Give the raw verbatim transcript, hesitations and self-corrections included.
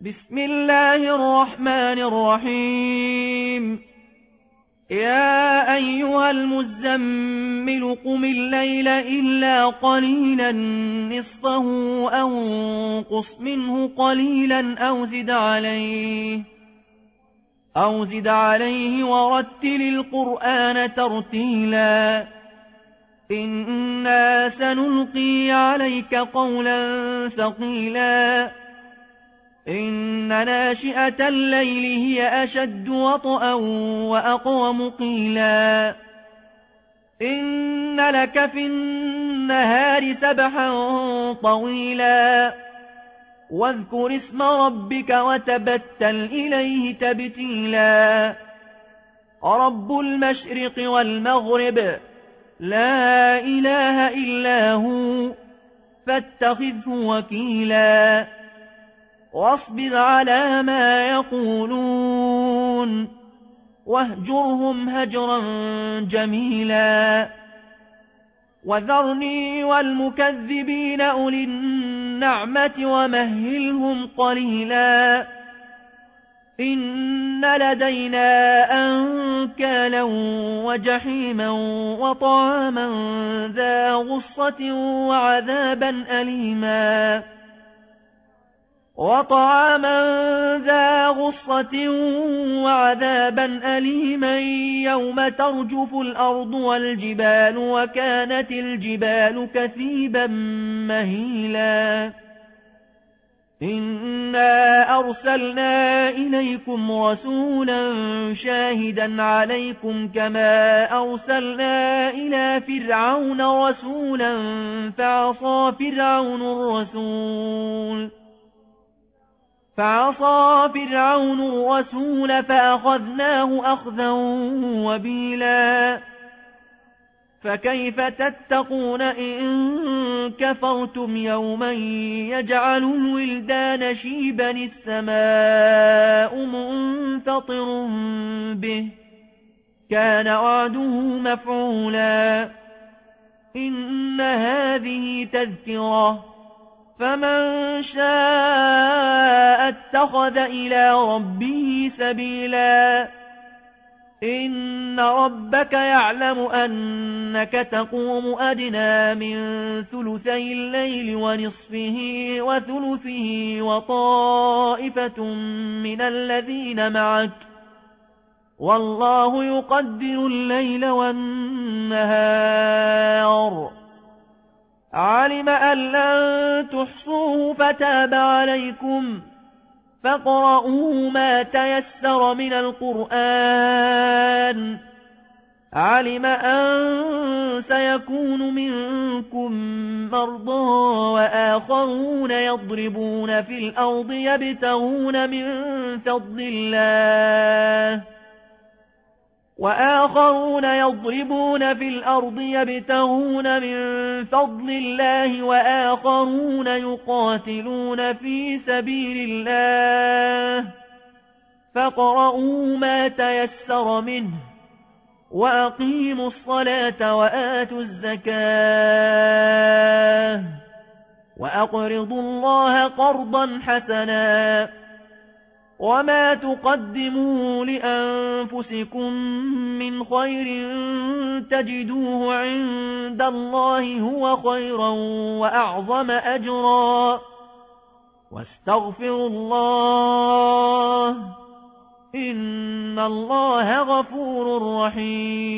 بسم الله الرحمن الرحيم. يا أيها المزمل قم الليل إلا قليلا نصفه أو انقص منه قليلا أو زد عليه أو زد عليه ورتل القرآن ترتيلا إنا سنلقي عليك قولا ثقيلا إن ناشئة الليل هي أشد وطئا وأقوم قيلا إن لك في النهار سبحا طويلا واذكر اسم ربك وتبتل إليه تبتيلا رب المشرق والمغرب لا إله إلا هو فاتخذه وكيلا واصبر على ما يقولون واهجرهم هجرا جميلا وذرني والمكذبين أولي النعمة ومهلهم قليلا إن لدينا أنكالا وجحيما وطعاما ذا غصة وعذابا أليما وطعاما ذا غصة وعذابا أليما يوم ترجف الأرض والجبال وكانت الجبال كثيبا مهيلا إنا أرسلنا إليكم رسولا شاهدا عليكم كما أرسلنا إلى فرعون رسولا فعصى فرعون الرسول فعصى فرعون الرسول فأخذناه أخذا وبيلا فكيف تتقون إن كفرتم يوما يجعل الولدان شيبا السماء منفطر به كان وعده مفعولا إن هذه تذكرة فمن شاء اتخذ إلى ربه سبيلا إن ربك يعلم أنك تقوم أدنى من ثلثي الليل ونصفه وثلثه وطائفة من الذين معك والله يقدر الليل والنهار علم أن لن تحصوه فتاب عليكم فاقرؤوا ما تيسر من القرآن علم أن سيكون منكم مرضى وآخرون يضربون في الأرض يبتغون من فضل الله وآخرون يضربون في الأرض يبتغون من فضل الله وآخرون يقاتلون في سبيل الله فاقرؤوا ما تيسر منه وأقيموا الصلاة وآتوا الزكاة وأقرضوا الله قرضا حسنا وما تقدموا لأنفسكم من خير تجدوه عند الله هو خيرا وأعظم أجرا واستغفروا الله إن الله غفور رحيم.